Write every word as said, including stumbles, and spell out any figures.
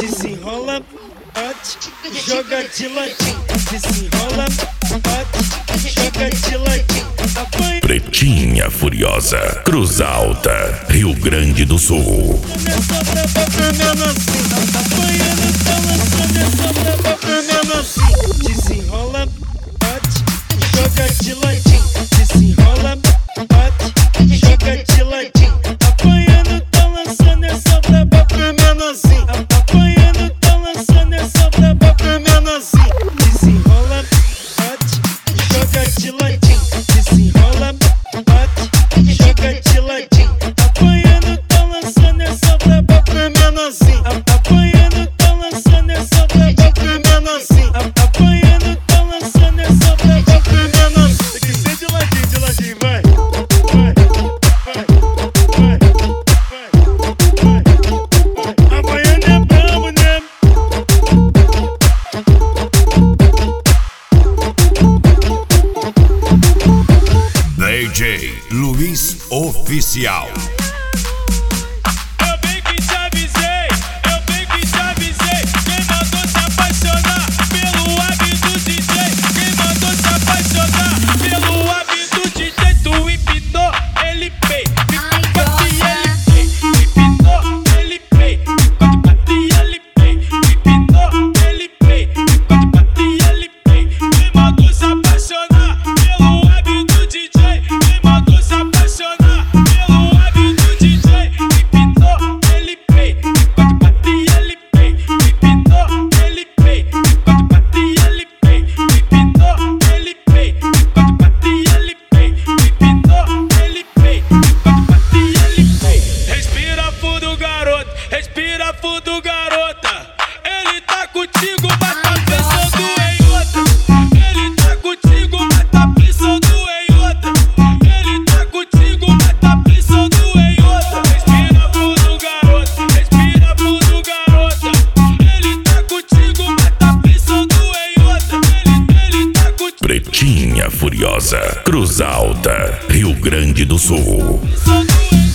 desenrola, bate, joga de ladinho. Desenrola, bate, joga de ladinho. Pretinha Furiosa, Cruz Alta, Rio Grande do Sul. Começou pra bater mesmo assim, apanhando, tá lançando essa braba pra mesmo assim. Desenrola, bate, joga de ladinho. Desenrola, bate, joga de ladinho. Apanhando, tá lançando essa braba pra mesmo assim. Apanhando, tá lançando essa braba pra mesmo assim. Desenrola, bate, joga de ladinho. Desenrola, bate, joga de ladinho. Apanhando, tá lançando essa braba pra mesmo assim. Apanhando, tá lançando essa braba pra mesmo assim. Apanhando, tá lançando essa braba pra mesmo assim. Tem que ser de ladinho, de ladinho, vai. Vai, vai, vai, vai, vai. Apanhando é brabo, né? D J Luiz Oficial. Eu bem que te avisei, eu bem que te avisei. Quem mandou se apaixonar pelo hábito D J? Quem mandou se apaixonar pelo hábito D J? Tu empinou, ele pei. Ficou de bate, ele pei. Empinou, ele pei. Ficou de bate, ele pei. Empinou, ele pei. Ficou de bate, ele pei. Quem mandou se apaixonar pelo hábito D J? Quem mandou se apaixonar pelo hábito D J? Empinou, ele pei. Ficou de bate, ele pei. Empinou, ele pei. Ficou de bate, ele pei. Empinou, ele pei. Ficou de bate, ele pei. Empinou, ele pei. Ficou de bate, ele pei. Respira fundo, garoto. Respira fundo, garota. Ele tá contigo, mas tá pensando em outra. Ele tá contigo, mas tá pensando em outra. Ele tá contigo, mas tá pensando em outra. Respira fundo, garota. Respira fundo, garota. Ele tá contigo, mas tá pensando em outra. Ele, ele tá contigo. Pretinha Furiosa, Cruz Alta, Rio Grande do Sul. Pensando em